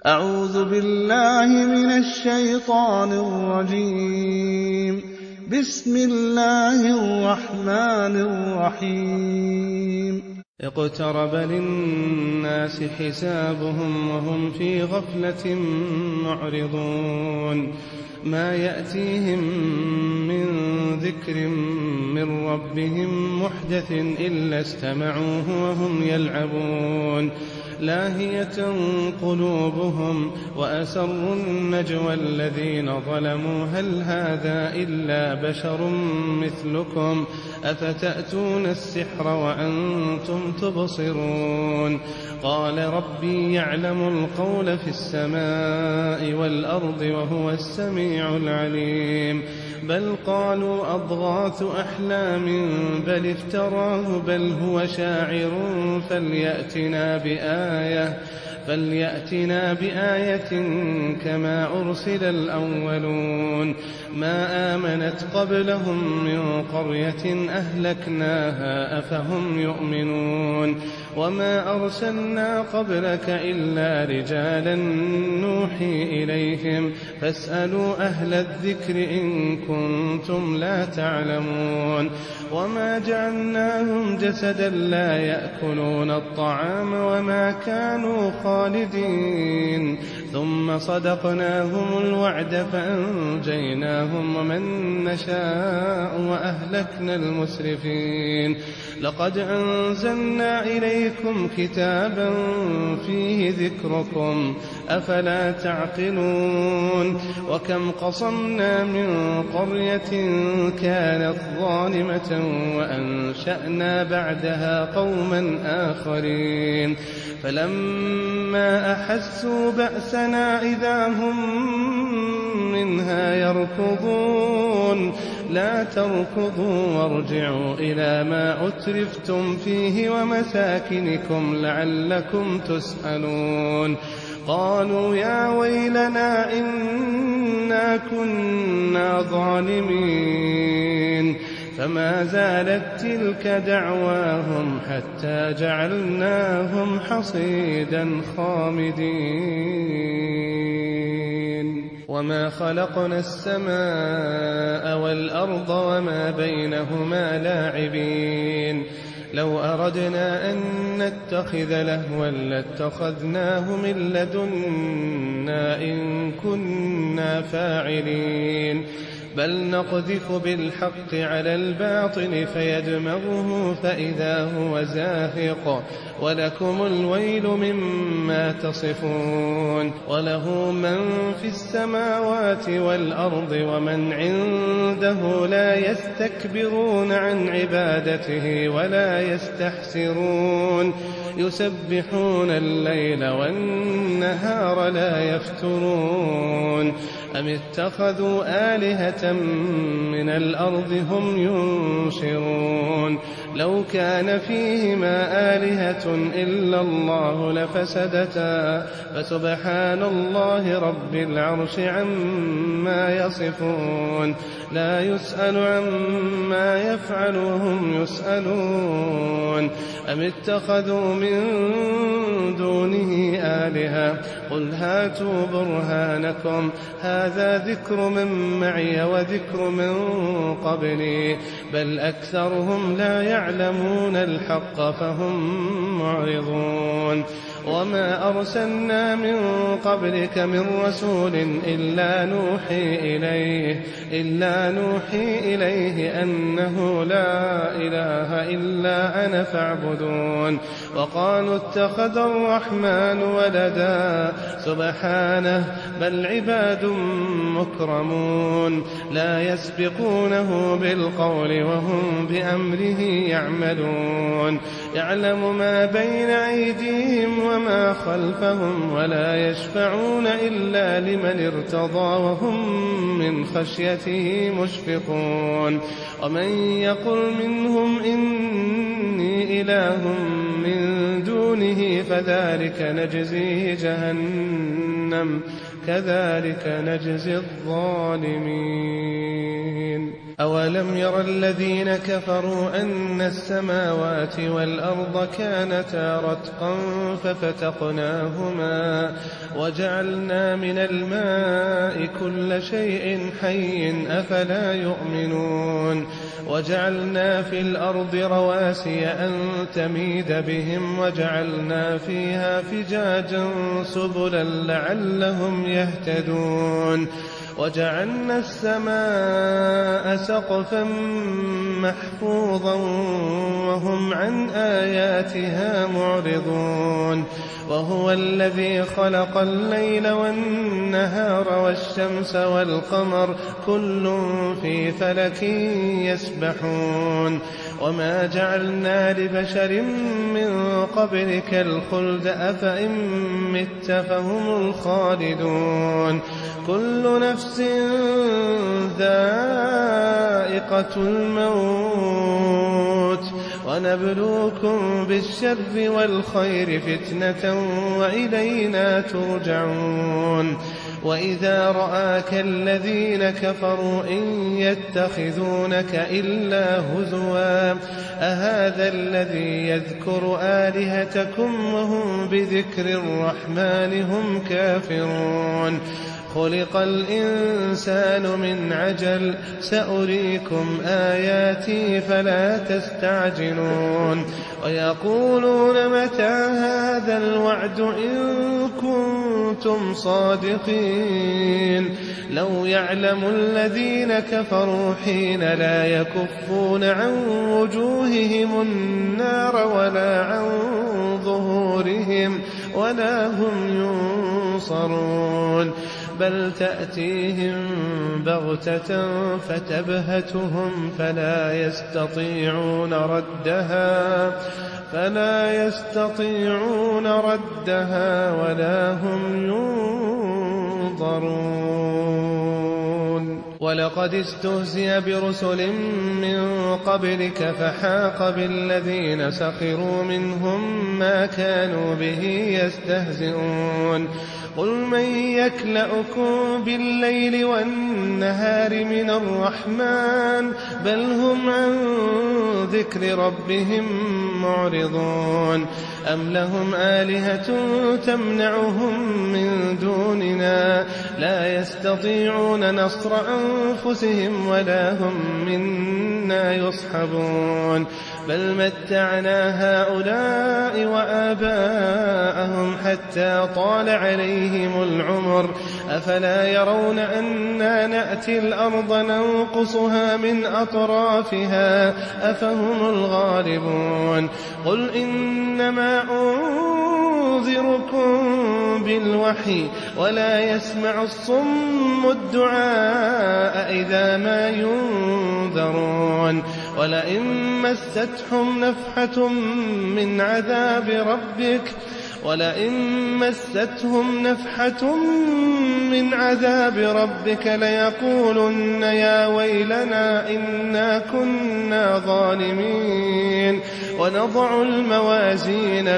أعوذ بالله من الشيطان الرجيم. بسم الله الرحمن الرحيم. اقترب للناس حسابهم وهم في غفلة معرضون ما يأتيهم من ذكر من ربهم محدث إلا استمعوه وهم يلعبون لاهية قلوبهم وأسروا النجوى الذين ظلموا هل هذا إلا بشر مثلكم أفتأتون السحر وأنتم تبصرون قال ربي يعلم القول في السماء والأرض وهو السميع العليم بل قالوا أضغاث أحلام بل افتراه بل هو شاعر فليأتنا بآية كما أرسل الأولون ما آمنت قبلهم من قرية أهلكناها أفهم يؤمنون وما أرسلنا قبلك إلا رجالا نوحي إليهم فاسألوا أهل الذكر إن كنتم لا تعلمون وما جعلناهم جسدا لا يأكلون الطعام وما كانوا خالدين ثم صدقناهم الوعد فأنجيناهم ومن نشاء وأهلكنا المسرفين لقد أنزلنا إليكم كتابا فيه ذكركم أفلا تعقلون وكم قصمنا من قرية كانت ظالمة وأنشأنا بعدها قوما آخرين فلما أحسوا بأسنا إذا هم منها يركضون لا تركضوا وارجعوا إلى ما أترفتم فيه ومساكنكم لعلكم تسألون قالوا يا ويلنا إنا كنا ظالمين فما زالت تلك دعواهم حتى جعلناهم حصيدا خامدين وما خلقنا السماء والأرض وما بينهما لاعبين لو أردنا أن نتخذ لهوا لاتخذناه من لدنا إن كنا فاعلين بل نقذف بالحق على الباطل فيدمغه فإذا هو زاهق ولكم الويل مما تصفون وله من في السماوات والأرض ومن عنده لا يستكبرون عن عبادته ولا يستحسرون يسبحون الليل والنهار لا يفترون أم اتخذوا آلهة من الأرض هم ينشرون لو كان فيهما آلهة إلا الله لفسدتا فسبحان الله رب العرش عما يصفون لا يسأل عما يفعل وهم يسألون أم اتخذوا من دونه آلهة قل هاتوا برهانكم هذا ذكر من معي وذكر من قبلي بل أكثرهم لا يعلمون الحق فهم معرضون وما أرسلنا من قبلك من رسول إلا نوحي إليه أنه لا إله إلا أنا فاعبدون وقالوا اتخذ الرحمن ولدا سبحانه بل عباد مكرمون لا يسبقونه بالقول وهم بأمره يعملون يعلم ما بين أيديهم وما خلفهم ولا يشفعون إلا لمن ارتضى وهم من خشيته مشفقون ومن يقل منهم إني إله من دون دونه فذلك نجزيه جهنم كذلك نجزي الظالمين. أولم ير الذين كفروا أن السماوات والأرض كانتا رتقا ففتقناهما وجعلنا من الماء كل شيء حي أفلا يؤمنون وجعلنا في الأرض رواسي أن تميد بهم وجعلنا فيها فجاجا سبلا لعلهم يهتدون وجعلنا السماء سقفا محفوظا وهم عن آياتها معرضون وهو الذي خلق الليل والنهار والشمس والقمر كل في فلك يسبحون وما جعلنا لبشر من قبلك الخلد أفإن مت فهم الخالدون كل نفس ذائقة الموت ونبلوكم بالشر والخير فتنة وإلينا ترجعون وإذا رآك الذين كفروا إن يتخذونك إلا هزوا أهذا الذي يذكر آلهتكم وهم بذكر الرحمن هم كافرون خلق الإنسان من عجل سأريكم آياتي فلا تستعجلون ويقولون متى هذا الوعد إن كنتم صادقين لو يعلم الذين كفروا حين لا يكفون عن وجوههم النار ولا عن ظهورهم ولا هم ينصرون بل تأتيهم بغتة فتبهتهم فلا يستطيعون ردها ولا هم ينظرون ولقد استهزئ برسل من قبلك فحاق بالذين سخروا منهم ما كانوا به يستهزئون قل من يكلأكم بالليل والنهار من الرحمن بل هم عن ذكر ربهم معرضون أم لهم آلهة تمنعهم من دوننا لا يستطيعون نصر أنفسهم ولا هم منا يصحبون بل متعنا هؤلاء وآباءهم حتى طال عليهم العمر أفلا يرون أنا نأتي الأرض ننقصها من أطرافها أفهم الغالبون قل إنما أنذركم بالوحي ولا يسمع الصم الدعاء إذا ما ينذرون ولئن مستهم نفحة من عذاب ربك ليقولن يا ويلنا إنا كنا ظالمين ونضع الموازين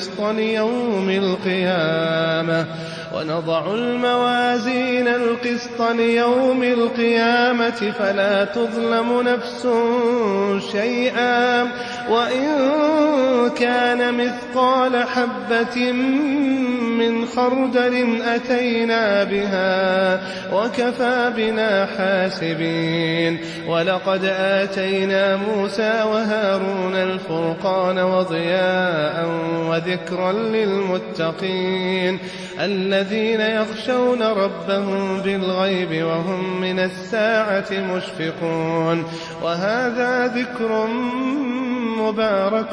القسط ليوم القيامة فلا تظلم نفس شيئا وإن كان مثقال حبة من خردل أتينا بها وكفى بنا حاسبين ولقد آتينا موسى وهارون الفرقان وضياء وذكرا للمتقين الذين يخشون ربهم بالغيب وهم من الساعة مشفقون وهذا ذكر مبارك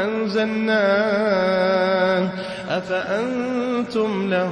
أنزلناه أفأنتم له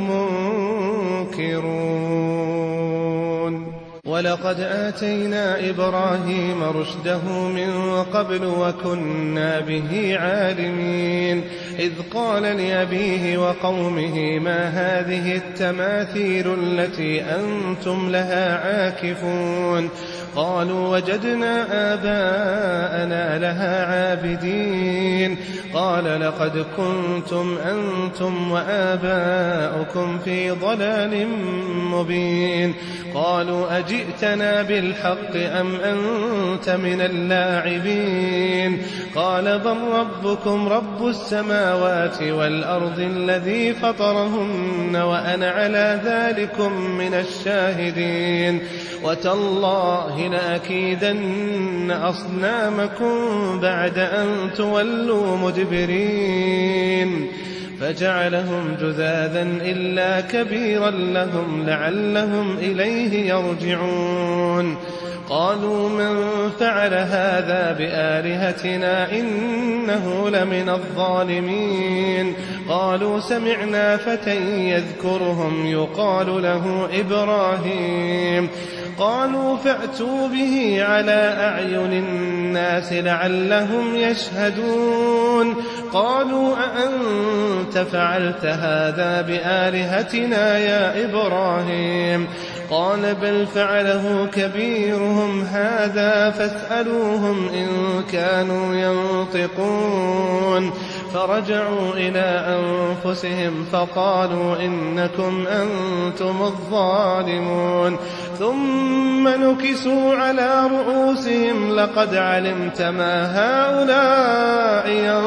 منكرون ولقد آتينا إبراهيم رشده من قبل وكنا به عالمين إذ قال لأبيه وقومه ما هذه التماثيل التي أنتم لها عاكفون قالوا وجدنا آباءنا لها عابدين قال لقد كنتم أنتم وآباؤكم في ضلال مبين قالوا أجئتنا بالحق أم أنت من اللاعبين قال بل ربكم رب السماوات والأرض الذي فطرهن وأنا على ذلكم من الشاهدين وتالله لأكيدن أصنامكم بعد أن تولوا مدبرين فجعلهم جذاذا إلا كبيرا لهم لعلهم إليه يرجعون قالوا من فعل هذا بآلهتنا إنه لمن الظالمين قالوا سمعنا فتى يذكرهم يقال له إبراهيم قالوا فأتوا به على أعين الناس لعلهم يشهدون قالوا أأنت فعلت هذا بآلهتنا يا إبراهيم قال بل فعله كبيرهم هذا فاسألوهم إن كانوا ينطقون فرجعوا إلى أنفسهم فقالوا إنكم أنتم الظالمون ثم نكسوا على رؤوسهم لقد علمت ما هؤلاء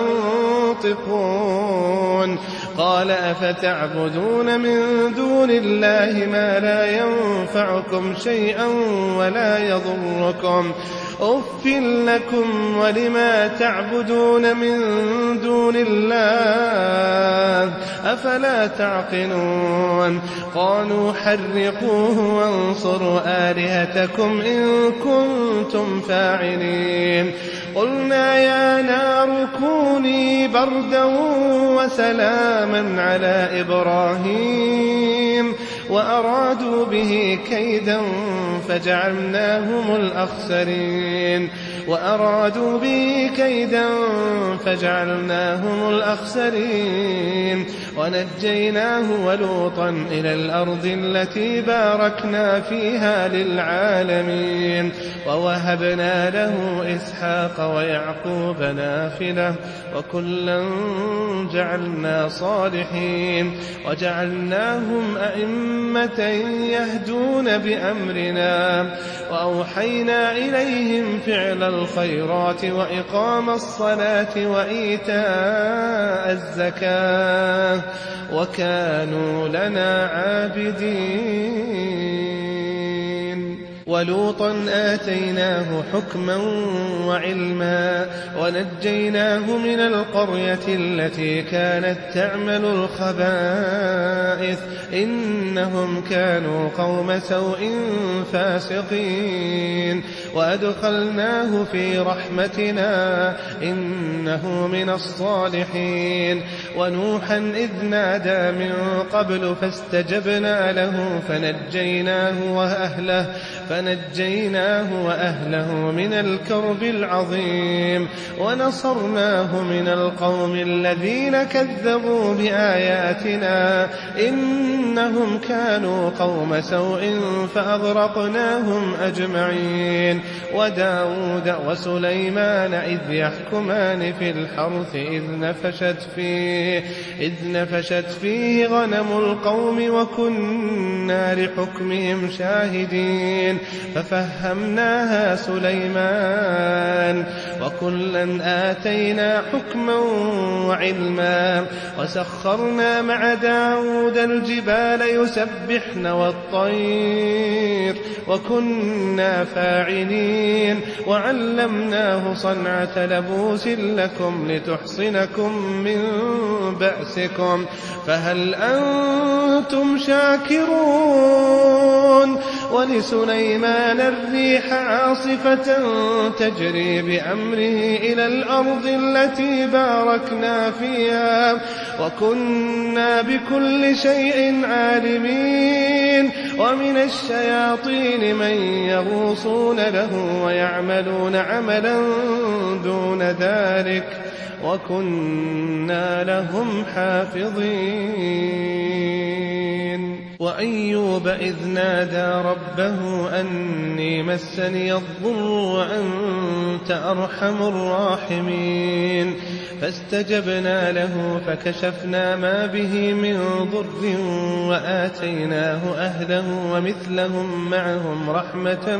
ينطقون قال أفتعبدون من دون الله ما لا ينفعكم شيئا ولا يضركم أف لكم ولما تعبدون من دون الله أفلا تعقلون قالوا حرقوه وانصروا آلهتكم إن كنتم فاعلين قلنا يا نار كوني بردا وسلاما على إبراهيم وأرادوا به كيدا فجعلناهم الأخسرين ونجيناه ولوطا إلى الأرض التي باركنا فيها للعالمين ووهبنا له إسحاق ويعقوب نافلة وكلا جعلنا صالحين وجعلناهم أئمة يهدون بأمرنا وأوحينا إليهم فعل الخيرات وإقام الصلاة وإيتاء الزكاة وكانوا لنا عابدين ولوطا آتيناه حكما وعلما ونجيناه من القرية التي كانت تعمل الخبائث إنهم كانوا قوم سوء فاسقين وأدخلناه في رحمتنا إنه من الصالحين ونوحا إذ نادى من قبل فاستجبنا له فنجيناه وأهله من الكرب العظيم ونصرناه من القوم الذين كذبوا بآياتنا إنهم كانوا قوم سوء فأغرقناهم أجمعين وداود وسليمان إذ يحكمان في الحرث إذ نفشت فيه غنم القوم وكنا لحكمهم شاهدين ففهمناها سليمان وكلا آتينا حكما وعلما وسخرنا مع داود الجبال يسبحن والطير وكنا فاعلين وعلمناه صنعة لبوس لكم لتحصنكم من بأسكم فهل أنتم شاكرون ولسليمان الريح عاصفة تجري بأمره إلى الأرض التي باركنا فيها وكنا بكل شيء عالمين ومن الشياطين من يغوصون له ويعملون عملا دون ذلك وكنا لهم حافظين وأيوب إذ نادى ربه أني مسني الضر وأنت أرحم الراحمين فاستجبنا له فكشفنا ما به من ضر وآتيناه أهله ومثلهم معهم رحمة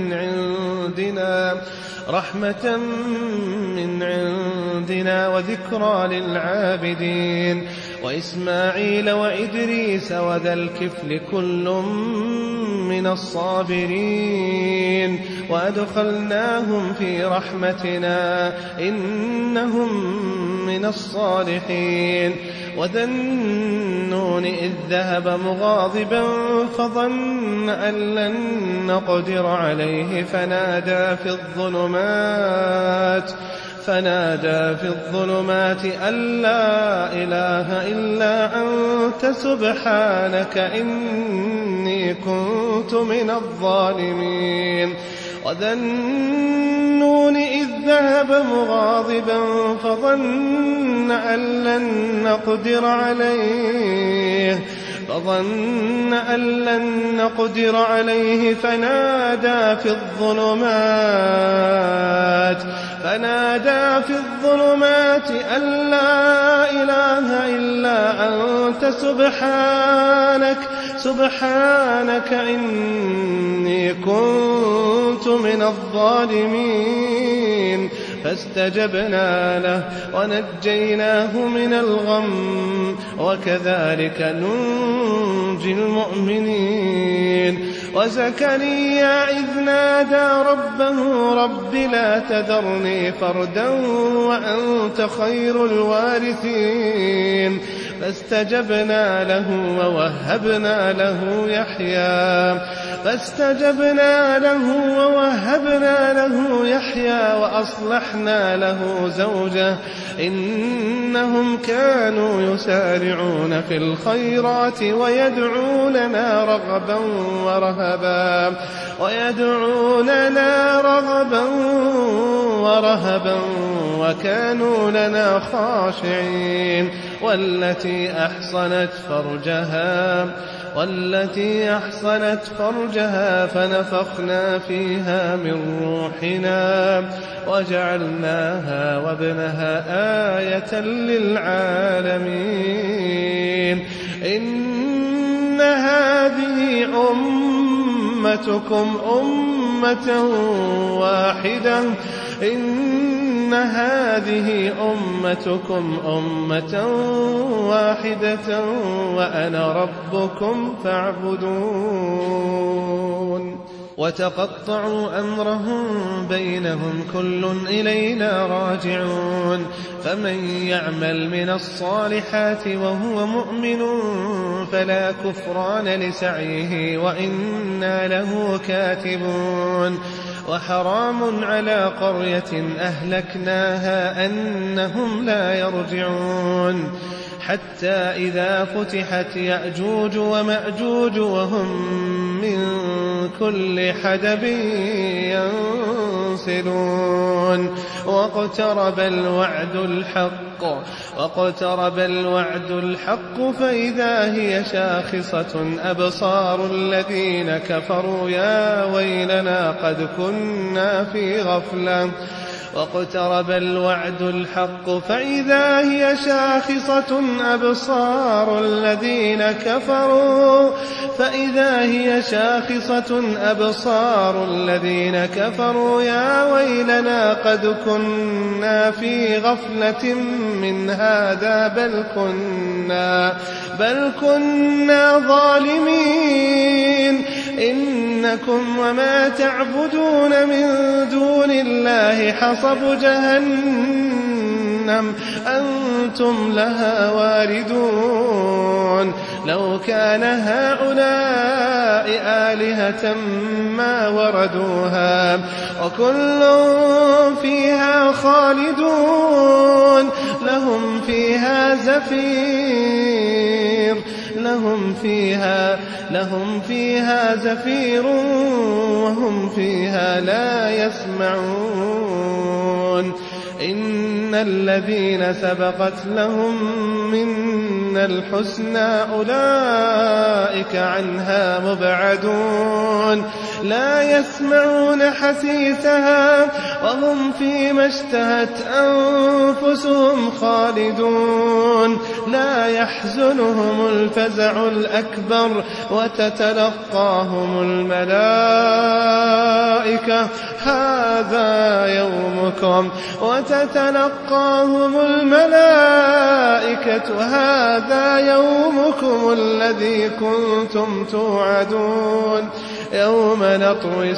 من عندنا وذكرى للعابدين وإسماعيل وإدريس وذا الكفل كل من الصابرين وأدخلناهم في رحمتنا إنهم من الصالحين وذا النون إذ ذهب مغاضبا فظن أن لن نقدر عليه فنادى في الظلمات أن لا إله إلا أنت سبحانك إني كنت من الظالمين وذا النون إذ ذهب مغاضبا فظن أن لن نقدر عليه فنادى في الظلمات أن لا إله إلا أنت سبحانك إني كنت من الظالمين فاستجبنا له ونجيناه من الغم وكذلك ننجي المؤمنين وزكريا إذ نادى ربه رب لا تذرني فردا وأنت خير الوارثين فاستجبنا له ووهبنا له يحيى وأصلحنا له زوجه إنهم كانوا يسارعون في الخيرات ويدعوننا رغبا ورهبا وكانوا لنا خاشعين والتي أحصنت فرجها فنفخنا فيها من روحنا وجعلناها وابنها آية للعالمين إن هذه أمتكم أمة واحدة وأنا ربكم فاعبدون وتقطعوا أمرهم بينهم كل إلينا راجعون فمن يعمل من الصالحات وهو مؤمن فلا كفران لسعيه وإنا له كاتبون وحرام على قرية أهلكناها أنهم لا يرجعون حتى إذا فتحت يأجوج ومأجوج وهم من كل حدب ينسلون واقترب الوعد الحق فإذا هي شاخصة أبصار الذين كفروا يا ويلنا قد كنا في غفلة واقترب الوعد الحق فإذا هي شاخصة أبصار الذين كفروا يا ويلنا قد كنا في غفلة من هذا بل كنا ظالمين إنكم وما تعبدون من دون الله حصب جهنم أنتم لها واردون لو كان هؤلاء آلهة ما وردوها وكل فيها خالدون لهم فيها زفير وهم فيها لا يسمعون إن الذين سبقت لهم منا الحسنى أولئك عنها مبعدون لا يسمعون حسيسها وهم فيما اشتهت أنفسهم خالدون لا يحزنهم الفزع الأكبر وتتلقاهم الملائكة هذا يومكم الذي كنتم توعدون يوم نطوي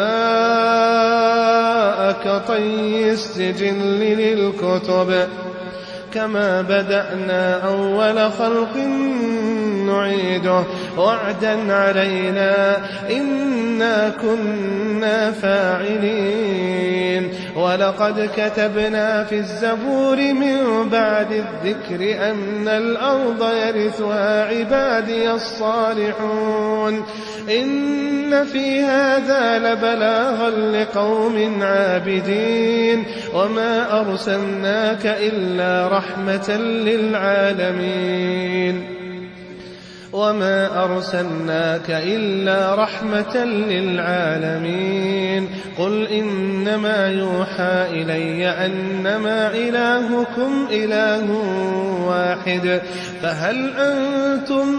السماء كطي السجل للكتب كما بدأنا أول خلق نعيده وعدا علينا إنا كنا فاعلين ولقد كتبنا في الزبور من بعد الذكر أن الأرض يرثها عبادي الصالحون إن في هذا لبلاغا لقوم عابدين وما أرسلناك إلا رحمة للعالمين قل إنما يوحى إلي أنما إلهكم إله واحد فهل أنتم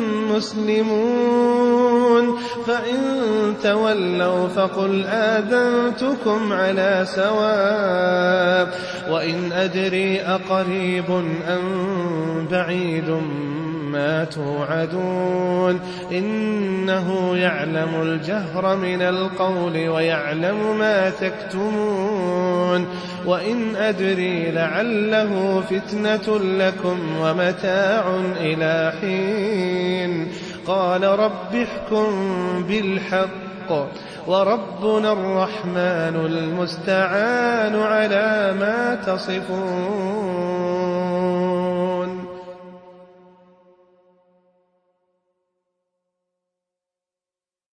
مسلمون فإن تولوا فقل آذنتكم على سواء وإن أدري أقريب أم بعيد ما توعدون إنه يعلم الجهر من القول ويعلم ما تكتمون وإن أدري لعله فتنة لكم ومتاع إلى حين قال رب احكم بالحق وربنا الرحمن المستعان على ما تصفون